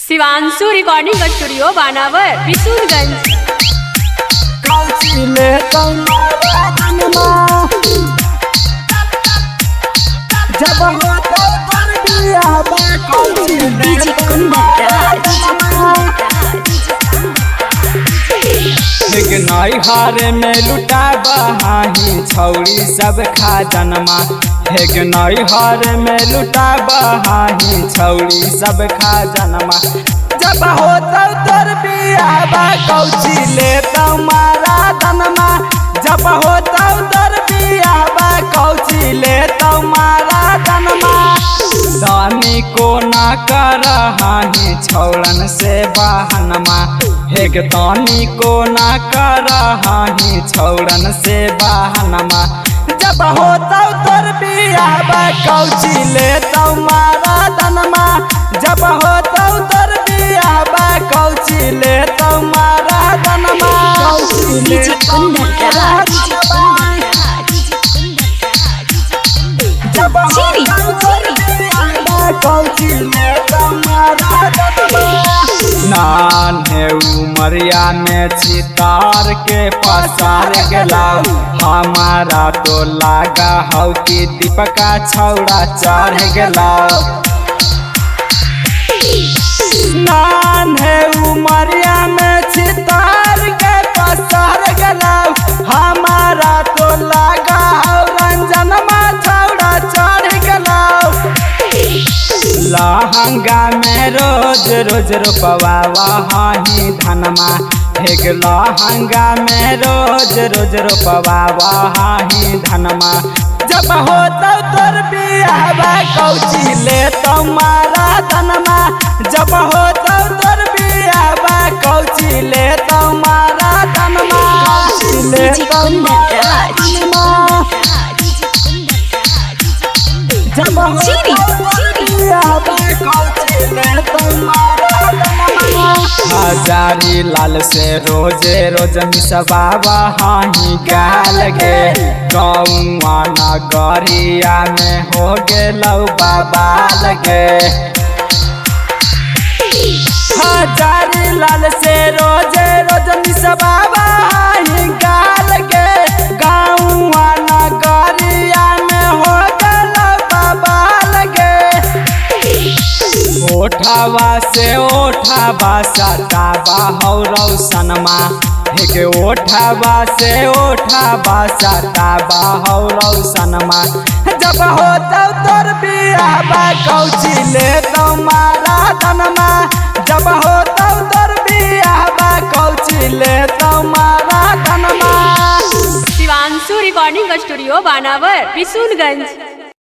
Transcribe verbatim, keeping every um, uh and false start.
Shivanshu recording studio Banawar Bishunganj. जब नैहर में लुटा बहाही छौड़ी सब खा जनमा। हेग नैहर में लुटा बहाही छौड़ी सब खा जनमा। जब होता तोर बियाहबा कौची ले तुम्हारा दनमा। जब होता तोर बियाहबा कौची ले तुम्हारा दनमा। दानी को ना करहाही छौड़न से बहनमा। हेग दानी को ना करहाही छौड़न से बहनमा। जब होता तोर बियाहबा कौची ले तुम्हारा दनमा। जब होता तोर बियाहबा कौची ले तुम्हारा दनमा। कौची ले नान्हे उमरिया में चितार के पसार गेला। हमारा तो लागा हौ कि दीपका छौड़ा चढ़ गेला। नान्हे उमरिया में चितार के पसार गेला। हमारा तो लागा हौ रंजनमा छौड़ा चढ़ गेला। लहंगा में रोज रोज रोपवा वही धनमा। हेग लहंगा में रोज रोज रोपवा वही धनमा। जब होता तोर बियाहबा कौची ले तुम्हारा धनमा। जब होता तोर बियाहबा कौची ले तुम्हारा धनमा। कौची ले तुम्हारा धनमा। जब हजारी लाल से रोजे रोज मिसवा वही गाल गे। गौआ नगरिया में हो गेलौ बाबाल गे। हजारी लाल से रोजे रोज मिसवा वही गाल गे। गौआ नगरिया में हो गेलौ बाबाल गे। ओठावा से ओठावा सटावा हौ रौसनमा। हेग ओठावा से ओठावा सटावा हौ रौसनमा। जब होता तोर बियाहबा कौची ले तुम्हारा दनमा। जब होता तोर बियाहबा कौची ले तुम्हारा दनमा। Shivanshu recording studio Banawar Bishunganj.